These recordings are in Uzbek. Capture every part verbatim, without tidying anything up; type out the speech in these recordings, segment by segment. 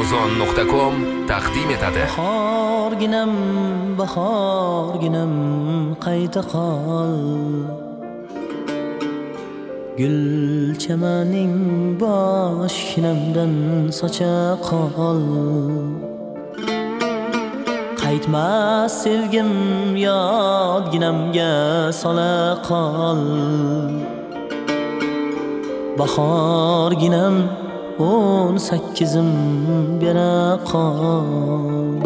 amazon nuqta com taqdim etadi. Bahorginam, bahorginam qayta qol. Gul chamaning boshginamdan socha qol. Qaytmas sevgim yodginamga sola qol. Bahorginam o'n sakkizim bera qol.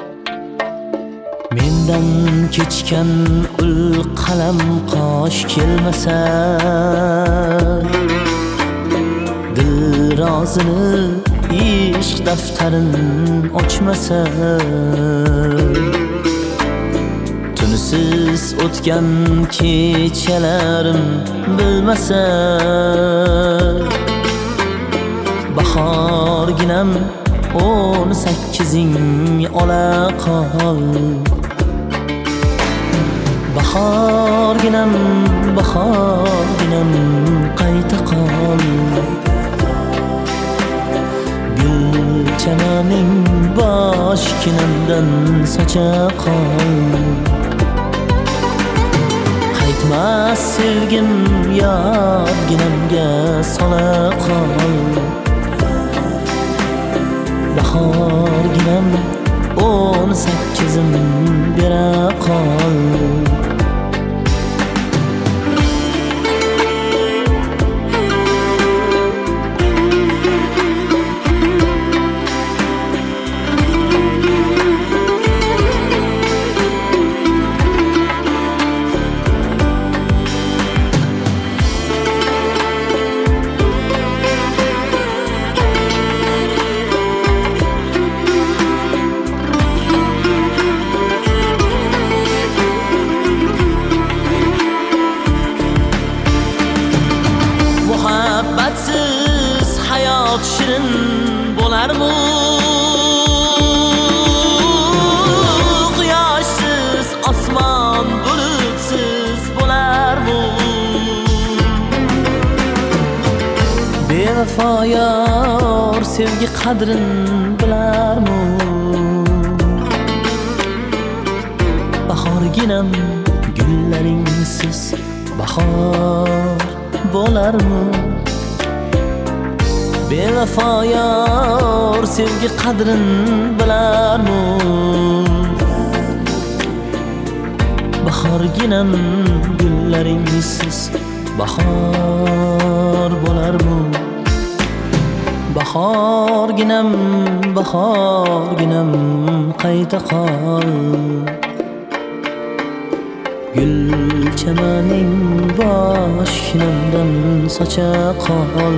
Mendan kechgan ul qalam qosh kelmasa, dil rozini ishq daftarin ochmasa, tunsiz o'tgan kechalarim bilmasa, bahorginam o'n sakkizing ola qol. Bahorginam, bahorginam qayta qol. Gul chamaning boshginamdan socha qol. Qaytmas sevgim yodginamga sola qol. Bahorginam o'n sakkizim bera qol. Muhabbatsiz hayot shirin bo'larmi? Quyoshsiz osmon bulutsiz bo'larmi? Bevafo yor sevgi qadrin bilarmi? Bahorginam gullaringsiz bahor bo'larmi? Bevafo yor sevgi qadrin bilarmi? Bahorginam gullaringsiz bahor bo'larmi? Bahorginam, bahorginam qayta qol. Gul chamaning boshginamdan socha qol.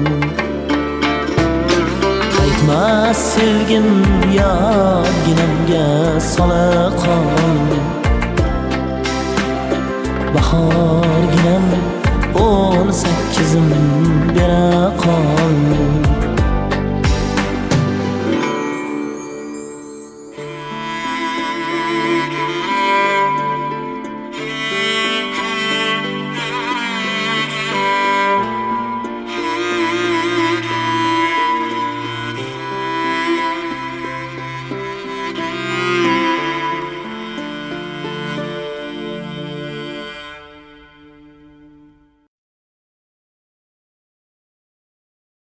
Qaytmas sevgim yodginamga sola qol. Bahorginam o'n sakkizim bera qol.